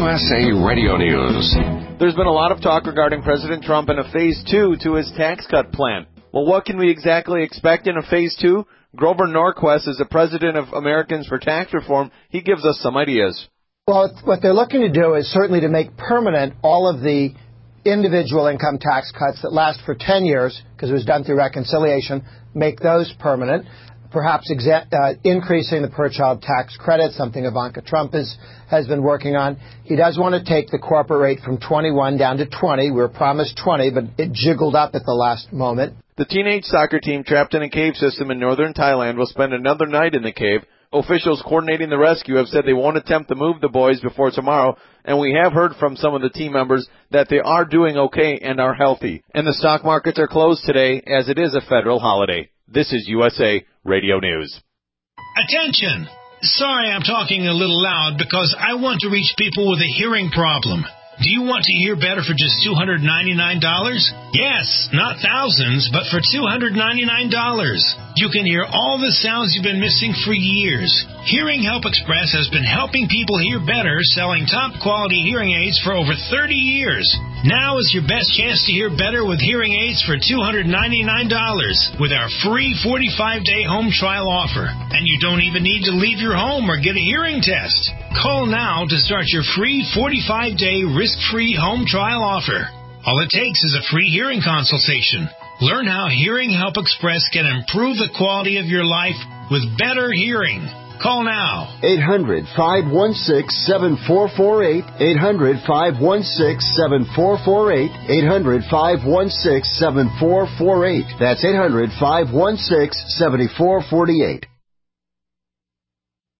USA Radio News. There's been a lot of talk regarding President Trump and a Phase 2 to his tax cut plan. Well, what can we exactly expect in a Phase 2? Grover Norquist is the president of Americans for Tax Reform. He gives us some ideas. Well, what they're looking to do is certainly to make permanent all of the individual income tax cuts that last for 10 years, because it was done through reconciliation, make those permanent. Perhaps increasing the per-child tax credit, something Ivanka Trump has been working on. He does want to take the corporate rate from 21 down to 20. We were promised 20, but it jiggled up at the last moment. The teenage soccer team trapped in a cave system in northern Thailand will spend another night in the cave. Officials coordinating the rescue have said they won't attempt to move the boys before tomorrow, and we have heard from some of the team members that they are doing okay and are healthy. And the stock markets are closed today as it is a federal holiday. This is USA Radio News. Attention! Sorry I'm talking a little loud because I want to reach people with a hearing problem. Do you want to hear better for just $299? Yes, not thousands, but for $299. You can hear all the sounds you've been missing for years. Hearing Help Express has been helping people hear better, selling top-quality hearing aids for over 30 years. Now is your best chance to hear better with hearing aids for $299 with our free 45-day home trial offer. And you don't even need to leave your home or get a hearing test. Call now to start your free 45-day risk-free home trial offer. All it takes is a free hearing consultation. Learn how Hearing Help Express can improve the quality of your life with better hearing. Call now. 800-516-7448. 800-516-7448. 800-516-7448. That's 800-516-7448.